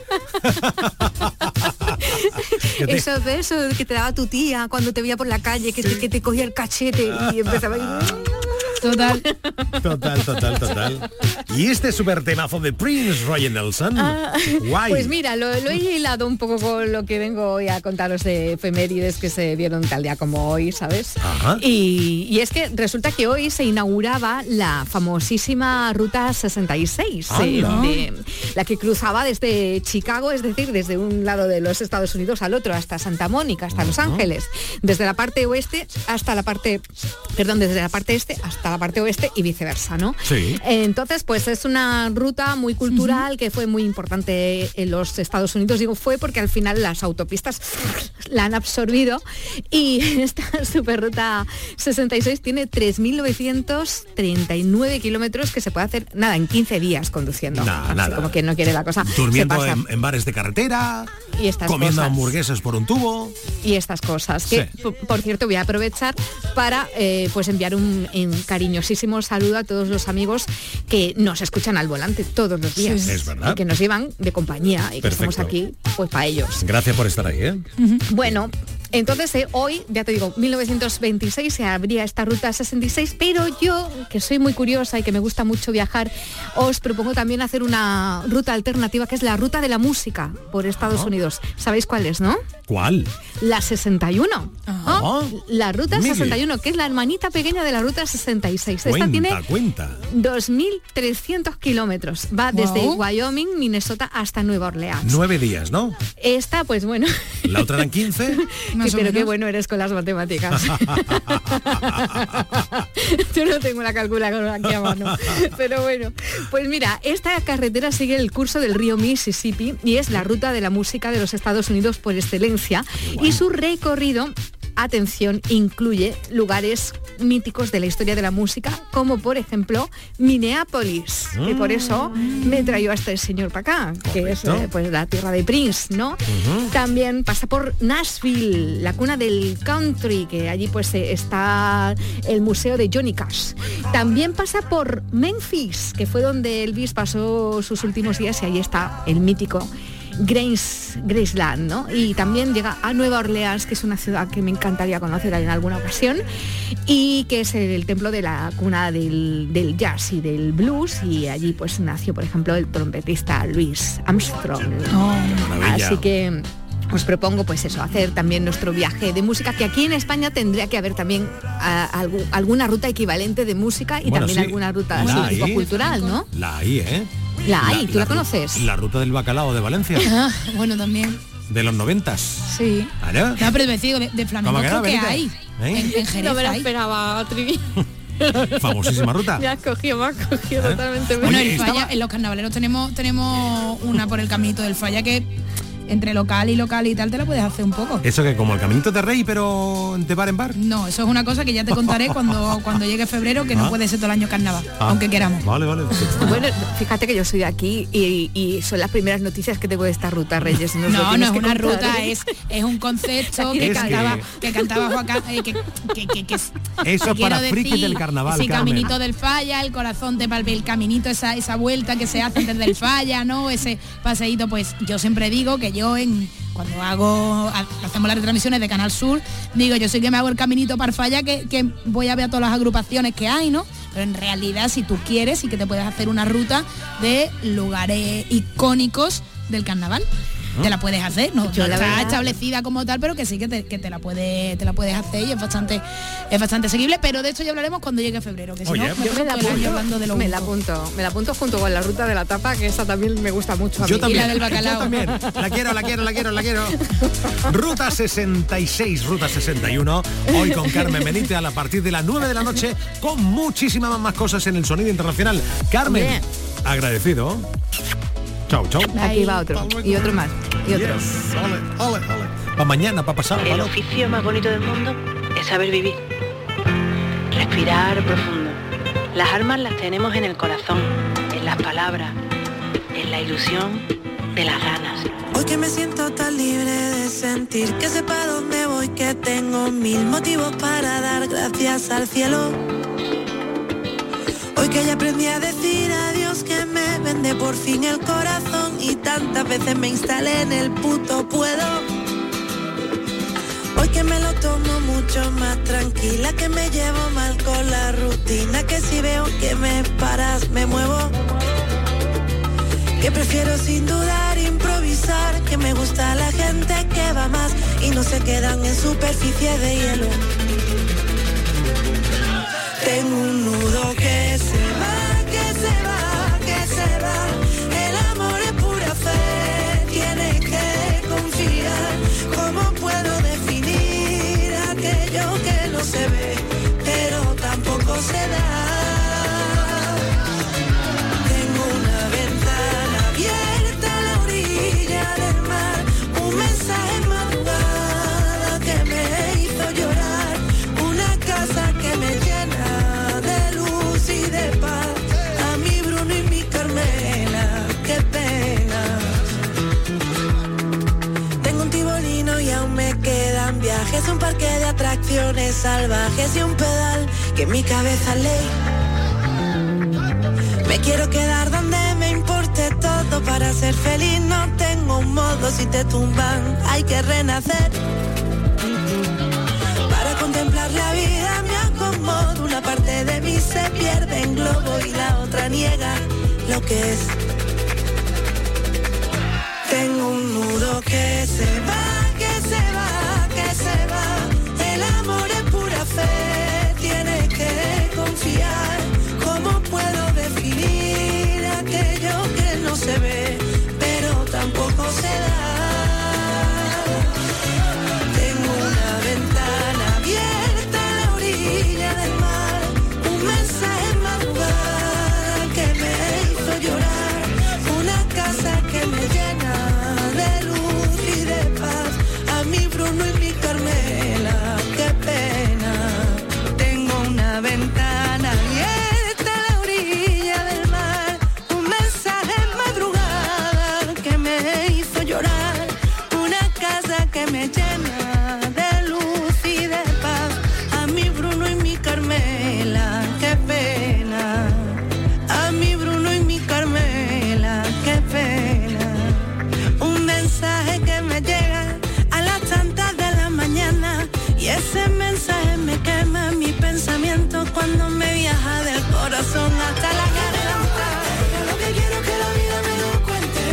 Eso de eso que te daba tu tía cuando te veía por la calle, que te cogía el cachete y empezaba a... Total. Total. Y este super temazo de Prince Roger Nelson. Guay. Pues mira, lo he hilado un poco con lo que vengo hoy a contaros de efemérides que se vieron tal día como hoy, ¿sabes? Ajá. Y es que resulta que hoy se inauguraba la famosísima Ruta 66, la que cruzaba desde Chicago, es decir, desde un lado de los Estados Unidos al otro, hasta Santa Mónica, hasta Los Ángeles, desde la parte oeste hasta la parte, desde la parte este hasta la parte oeste y viceversa, ¿no? Sí. Entonces, pues es una ruta muy cultural que fue muy importante en los Estados Unidos. Digo fue porque al final las autopistas la han absorbido y esta superruta 66 tiene 3.939 kilómetros que se puede hacer, nada, en 15 días conduciendo. Nada. Como quien no quiere la cosa. Durmiendo en bares de carretera, y estas comiendo cosas. Hamburguesas por un tubo. Y estas cosas. Que, por cierto, voy a aprovechar para pues enviar un cariñosísimo saludo a todos los amigos que nos escuchan al volante todos los días. Es verdad. Y que nos llevan de compañía y que estamos aquí pues para ellos. Gracias por estar ahí, ¿eh? Bueno, entonces hoy, ya te digo, 1926 se abría esta ruta 66, pero yo, que soy muy curiosa y que me gusta mucho viajar, os propongo también hacer una ruta alternativa que es la ruta de la música por Estados Unidos. ¿Sabéis cuál es, no? ¿Cuál? La 61. La ruta 61, que es la hermanita pequeña de la ruta 66. Esta tiene 2.300 kilómetros. Va desde Wyoming, Minnesota hasta Nueva Orleans. 9 días, ¿no? Esta, pues bueno. La otra eran 15. Pero qué bueno eres con las matemáticas. Yo no tengo la calculadora aquí a mano. Pero bueno, pues mira, esta carretera sigue el curso del río Mississippi y es la ruta de la música de los Estados Unidos por excelencia. Y su recorrido, atención, incluye lugares míticos de la historia de la música, como por ejemplo Minneapolis, que por eso me trajo a este señor para acá, que es pues la tierra de Prince, ¿no? También pasa por Nashville, la cuna del country, que allí pues está el museo de Johnny Cash. También pasa por Memphis, que fue donde Elvis pasó sus últimos días, y ahí está el mítico Graceland, ¿no? Y también llega a Nueva Orleans, que es una ciudad que me encantaría conocer en alguna ocasión, y que es el templo de la cuna del jazz y del blues, y allí pues nació, por ejemplo, el trompetista Louis Armstrong. Así que os propongo pues eso, hacer también nuestro viaje de música, que aquí en España tendría que haber también alguna ruta equivalente de música y también alguna ruta tipo cultural, ¿no? La hay, ¿eh? La hay, ¿tú la conoces? La ruta del bacalao de Valencia. Bueno, también. De los 90s. Sí. ¿Vale? No, pero me digo, de flamenco creo que hay. En Jerez no me la hay. esperaba, Trivi. Famosísima ruta. Me has cogido totalmente. Bueno, el Falla, en los carnavaleros tenemos una por el caminito del Falla que entre local y tal te la puedes hacer un poco. ¿Eso que como el caminito de Rey, pero de bar en bar? No, eso es una cosa que ya te contaré cuando llegue febrero, que no puede ser todo el año carnaval, aunque queramos. Vale. Bueno, fíjate que yo soy de aquí y son las primeras noticias que tengo de esta ruta, Reyes. No es una ruta, es un concepto que cantaba Juan Carlos, eso que para decir, frikis del carnaval, ese Carmen. caminito del Falla, el corazón te palpe el caminito, esa vuelta que se hace desde el Falla, ¿no? Ese paseíto, pues yo siempre digo que yo cuando hacemos las retransmisiones de Canal Sur, digo, yo soy que me hago el caminito para Falla, que voy a ver a todas las agrupaciones que hay, ¿no? Pero en realidad, si tú quieres, sí que te puedes hacer una ruta de lugares icónicos del carnaval. Te la puedes hacer, no está establecida como tal, pero que sí que te la puedes hacer, y es bastante seguible, pero de esto ya hablaremos cuando llegue febrero, que si no, me la apunto junto con la ruta de la tapa, que esa también me gusta mucho a mí. Yo también, y la del bacalao. Yo también. La quiero. Ruta 66, Ruta 61, hoy con Carmen Benítez a partir de las 9 de la noche, con muchísimas más cosas en el sonido internacional. Carmen, bien. Agradecido. Chao. Aquí va otro. Y otro más. Y otro. Yes. Ole. Para mañana, para pasar. El oficio más bonito del mundo es saber vivir. Respirar profundo. Las armas las tenemos en el corazón, en las palabras, en la ilusión de las ganas. Hoy que me siento tan libre de sentir, que sepa dónde voy, que tengo 1000 motivos para dar gracias al cielo. Hoy que ya aprendí a decir adiós, que me vende por fin el corazón y tantas veces me instalé en el puto puedo. Hoy que me lo tomo mucho más tranquila, que me llevo mal con la rutina, que si veo que me paras me muevo. Que prefiero sin dudar improvisar, que me gusta la gente que va más y no se quedan en superficie de hielo. Tengo un nudo que se va, el amor es pura fe, tienes que confiar. ¿Cómo puedo definir aquello que no se ve, pero tampoco se da? salvajes y un pedal que mi cabeza ley. Me quiero quedar donde me importe todo para ser feliz. No tengo un modo, si te tumban hay que renacer. Para contemplar la vida me acomodo. Una parte de mí se pierde en globo y la otra niega lo que es. Tengo un nudo que se va, que se va, que se va. El amor es pura fe, tiene que confiar. ¿Cómo puedo definir aquello que no se ve, pero tampoco se da? Tengo una ventana abierta a la orilla del mar, un mensaje en madrugada que me hizo llorar, una casa que me llena de luz y de paz, a mi Bruno y mi Carmela, qué pena. Tengo una ventana abierta a la orilla del mar, un mensaje en madrugada que me hizo llorar, una casa que me llena de luz y de paz, a mi Bruno y mi Carmela, qué pena. A mi Bruno y mi Carmela, qué pena. Un mensaje que me llega a las tantas de la mañana y ese mensaje me quema mi pensamiento cuando me viaja del corazón hasta la garganta. Yo lo que quiero es que la vida me lo cuente,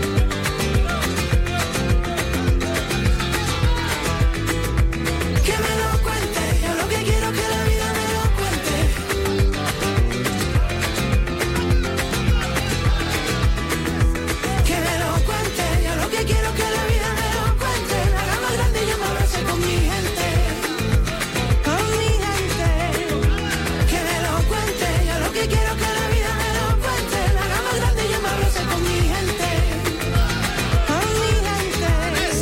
que me lo cuente. Yo lo que quiero es que la vida me lo cuente, que me lo cuente. Yo lo que quiero es que la vida me lo cuente. La haga más grande y yo me abrace con mi gente, con mi gente. Que me lo cuente. Yo lo que quiero es que la vida me lo cuente. La haga más grande y yo me abrace con mi gente, con mi gente.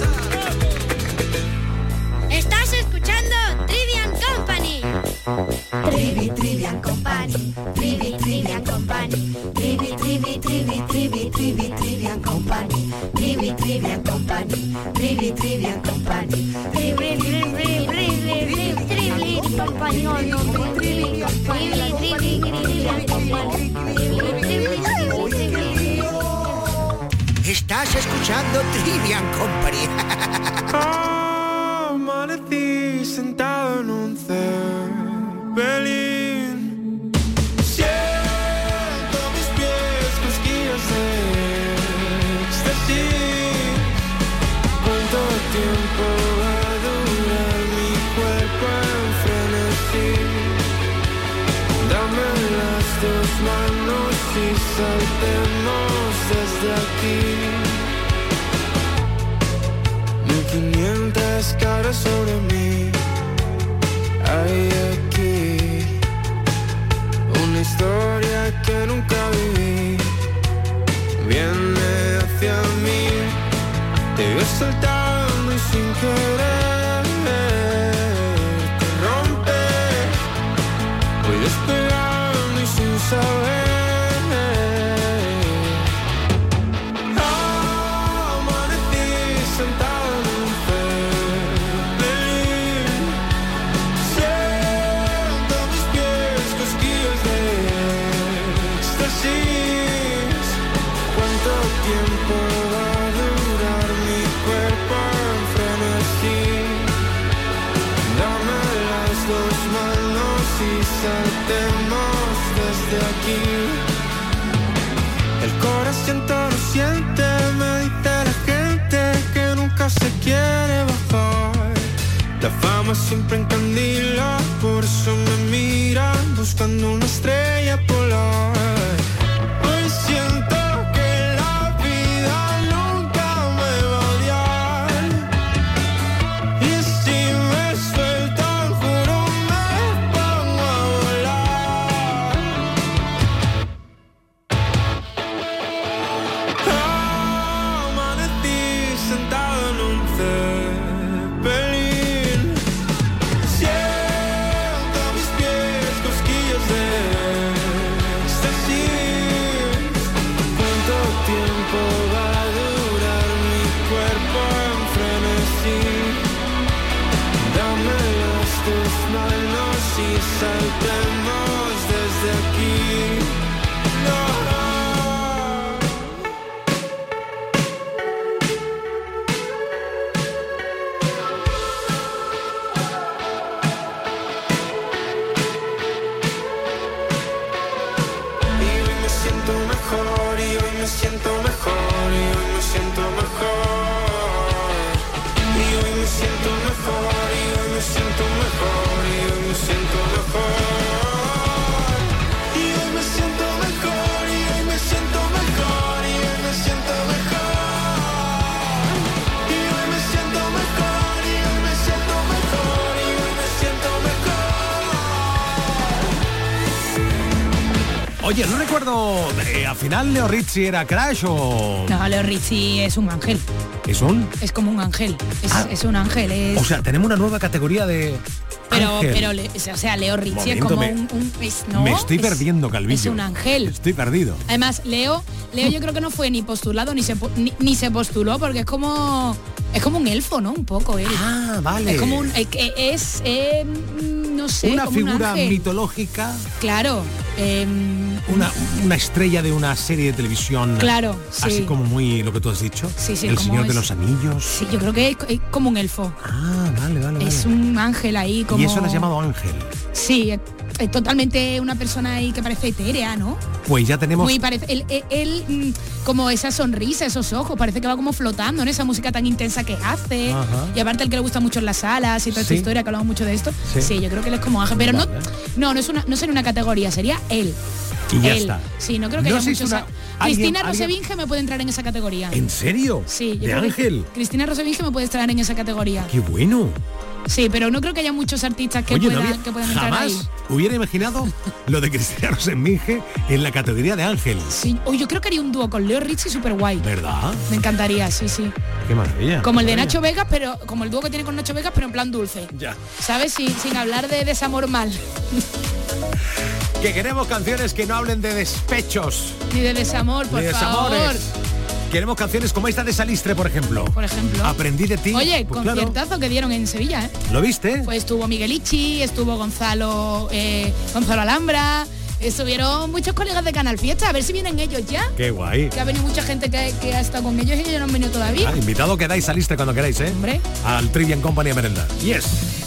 Estás escuchando Trivian Company. Trivian Company. Trivian Company. Trivian Company. Trivian Company. Trivian Company. Estás escuchando Trivian Company. Amanecí sentado en un Zeppelin. Siento mis pies cosquillas de éxtasis. ¿Cuánto tiempo va a durar mi cuerpo en frenesí? Dame las dos manos y saltemos desde aquí. 1500 caras sobre mí. Hay aquí una historia que nunca viví. Viene hacia mí, te veo saltando y sin querer te rompe. Voy despegando y sin saber. Amanecí sentado en un Zeppelin. Siento mis pies cosquillas de éxtasis. ¿Cuánto tiempo va a durar mi cuerpo en frenesí? Dame las dos manos y saltemos desde aquí. El corazón todo lo siente, me dice la gente que nunca se quiere bajar. La fama siempre encandila, por eso me miran buscando una estrella polar. Hoy siento que la vida nunca me va a odiar. Y si me sueltan, juro me pongo a volar. Amanecí sentado en un Zeppelin. Siento mis pies cosquillas de éxtasis. saltemos desde aquí. No. Oye, no recuerdo, al final Leo Richie era Crash o... No, Leo Richie es un ángel. ¿Es un? Es como un ángel, es un ángel. Es... O sea, tenemos una nueva categoría de... Pero, o sea, Leo Richie es como me estoy perdiendo, Calvillo. Es un ángel. Estoy perdido. Además, Leo yo creo que no fue ni postulado ni se postuló, porque es como un elfo, ¿no? Un poco él. Ah, vale. Es como un... no sé, una como figura un mitológica. Claro. Una estrella de una serie de televisión. Claro, así como muy lo que tú has dicho. Sí, El Señor de los Anillos. Sí, yo creo que es como un elfo. Ah, vale. Es un ángel ahí como... Y eso lo has llamado ángel. Sí, es totalmente una persona ahí que parece etérea, ¿no? Pues ya tenemos... Muy parece, él como esa sonrisa, esos ojos, parece que va como flotando en esa música tan intensa que hace. Ajá. Y aparte el que le gusta mucho en las salas y toda esta historia, que hablamos mucho de esto. Sí, yo creo que él es como ángel, pero no sería una categoría, sería él. Y ya está. Sí, no creo que haya muchos... Cristina Rosevinge me puede entrar en esa categoría. ¿En serio? Sí. ¿De ángel? Cristina Rosevinge me puede entrar en esa categoría. ¡Qué bueno! Sí, pero no creo que haya muchos artistas que puedan entrar ahí. Jamás hubiera imaginado lo de Cristina Rosevinge en la categoría de ángel. Sí, yo creo que haría un dúo con Leo Richie súper guay. ¿Verdad? Me encantaría, sí. Qué maravilla. Como el de Nacho Vegas, pero como el dúo que tiene con Nacho Vegas, pero en plan dulce. Ya. ¿Sabes? Sin hablar de desamor mal. Que queremos canciones que no hablen de despechos. Ni de desamor, por favor. Queremos canciones como esta de Salistre, por ejemplo. Aprendí de ti. Oye, pues conciertazo que dieron en Sevilla, ¿eh? ¿Lo viste? Pues estuvo Miguelichi, estuvo Gonzalo Alhambra, estuvieron muchos colegas de Canal Fiesta, a ver si vienen ellos ya. Qué guay. Que ha venido mucha gente que ha estado con ellos y ellos no han venido todavía. Invitado quedáis Salistre cuando queráis, ¿eh? Hombre. Al Trivian Company a merendar. Yes.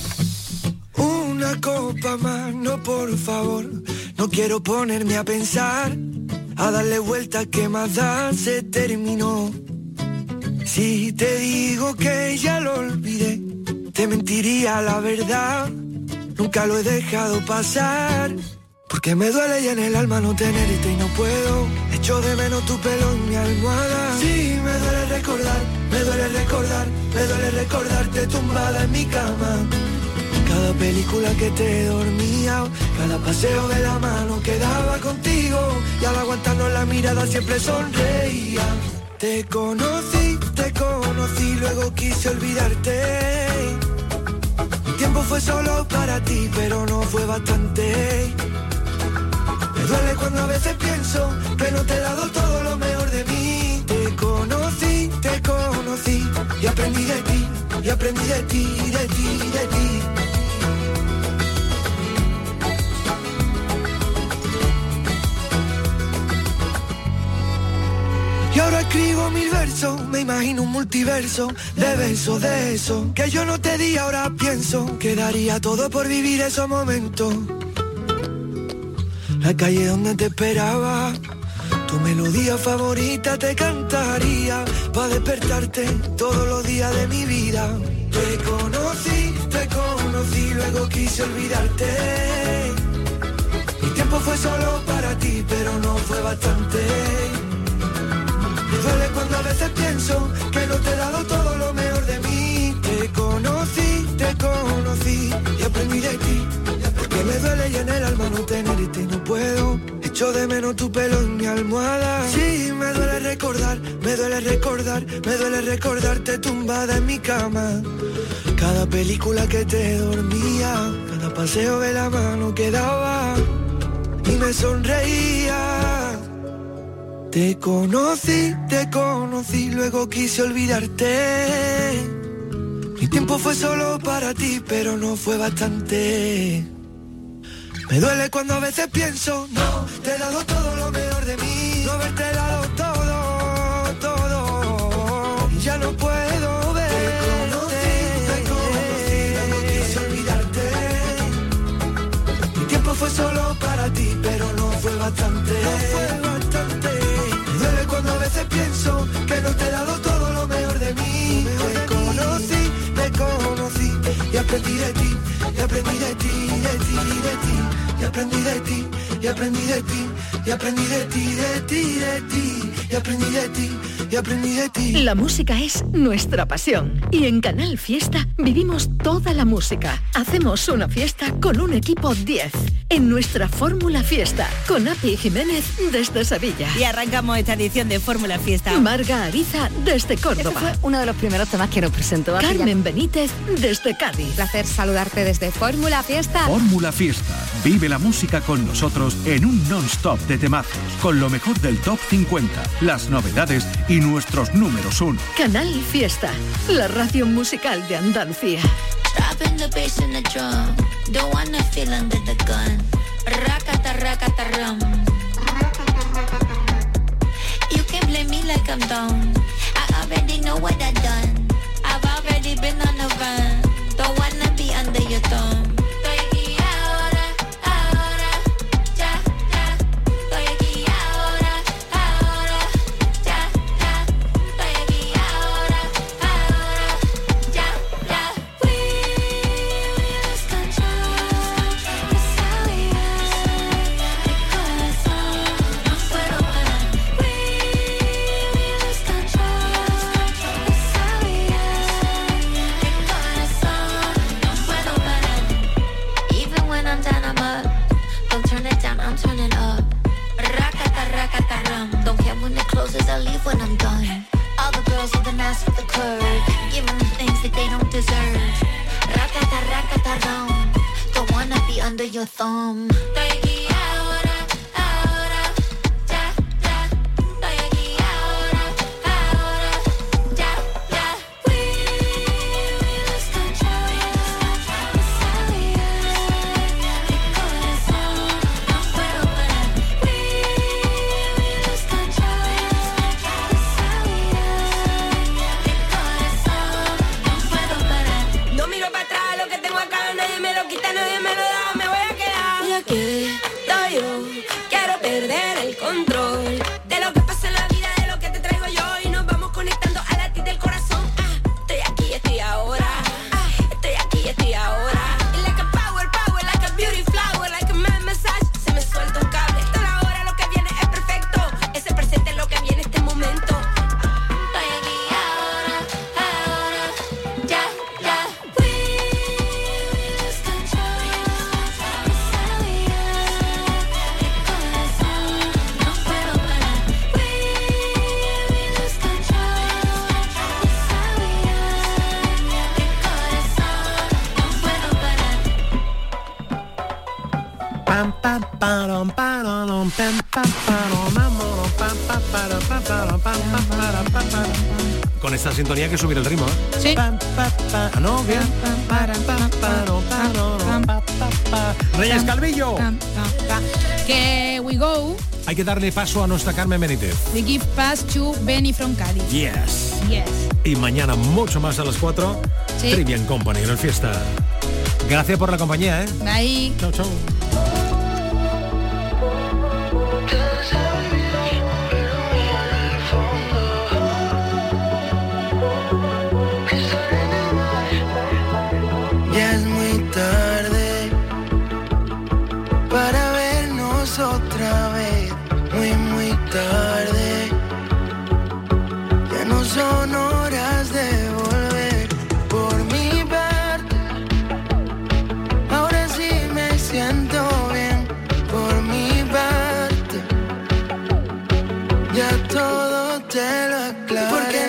Una copa más, no, por favor. No quiero ponerme a pensar, a darle vueltas que más da, se terminó. Si te digo que ya lo olvidé, te mentiría la verdad. Nunca lo he dejado pasar, porque me duele y en el alma no tenerte y no puedo. Echo de menos tu pelo en mi almohada. Sí, me duele recordarte tumbada en mi cama. Cada película que te dormía, cada paseo de la mano que daba contigo, y al aguantarnos la mirada siempre sonreía. Te conocí, luego quise olvidarte. El tiempo fue solo para ti, pero no fue bastante. Me duele cuando a veces pienso que no te he dado todo lo mejor de mí. Te conocí, y aprendí de ti, de ti. Y ahora escribo 1000 versos, me imagino un multiverso de besos, de eso que yo no te di, ahora pienso que daría todo por vivir esos momentos. La calle donde te esperaba, tu melodía favorita te cantaría, pa' despertarte todos los días de mi vida. Te conocí, luego quise olvidarte. Mi tiempo fue solo para ti, pero no fue bastante. Me duele cuando a veces pienso que no te he dado todo lo mejor de mí. Te conocí, y aprendí de ti. Porque me duele y en el alma no tenerte y no puedo. Echo de menos tu pelo en mi almohada. Sí, me duele recordarte tumbada en mi cama. Cada película que te dormía, cada paseo de la mano que daba y me sonreía. Te conocí, luego quise olvidarte. Mi tiempo fue solo para ti, pero no fue bastante. Me duele cuando a veces pienso, no, te he dado todo lo mejor de mí, no haberte dado todo, todo, y ya no puedo verte, no quise olvidarte, mi tiempo fue solo para ti, pero no fue bastante, me duele cuando a veces pienso que no te he dado todo lo mejor de mí, me conocí, y aprendí de ti, y aprendí de ti, de ti, de ti. Y aprendí de ti, y aprendí de ti, y aprendí de ti, de ti, de ti, y aprendí de ti, y aprendí de ti. La música es nuestra pasión y en Canal Fiesta vivimos toda la música. Hacemos una fiesta con un equipo 10 en nuestra Fórmula Fiesta con Api Jiménez desde Sevilla. Y arrancamos esta edición de Fórmula Fiesta. Marga Ariza desde Córdoba. Este fue uno de los primeros temas que nos presentó. Carmen Benítez desde Cádiz. Un placer saludarte desde Fórmula Fiesta. Fórmula Fiesta. Vive la música con nosotros en un non-stop de temazos, con lo mejor del Top 50, las novedades y nuestros números 1. Canal Fiesta, la radio musical de Andalucía. Dropping the bass in the drum, don't wanna feel under the gun. Rakata rakata rum. You can blame me like I'm dumb. I already know what I done. I've already been on the run. Don't wanna be under your thumb. I'll leave when I'm done. All the girls with the mask with the curve, give them the things that they don't deserve. Rakata rakata rum, don't wanna be under your thumb. Con esta sintonía hay que subir el ritmo, ¿eh? Sí. No, bien. Reyes Calvillo. Que we go. Hay que darle paso a nuestra Carmen Benítez. We give pass to Benny from Cádiz. Yes. Yes. Y mañana mucho más a las 4. Sí. Trivian Company en el Fiesta. Gracias por la compañía, ¿eh? Bye. Chao, chao. Ya es muy tarde para vernos otra vez, muy tarde. Ya no son horas de volver por mi parte. Ahora sí me siento bien por mi parte. Ya todo te lo aclaré. Porque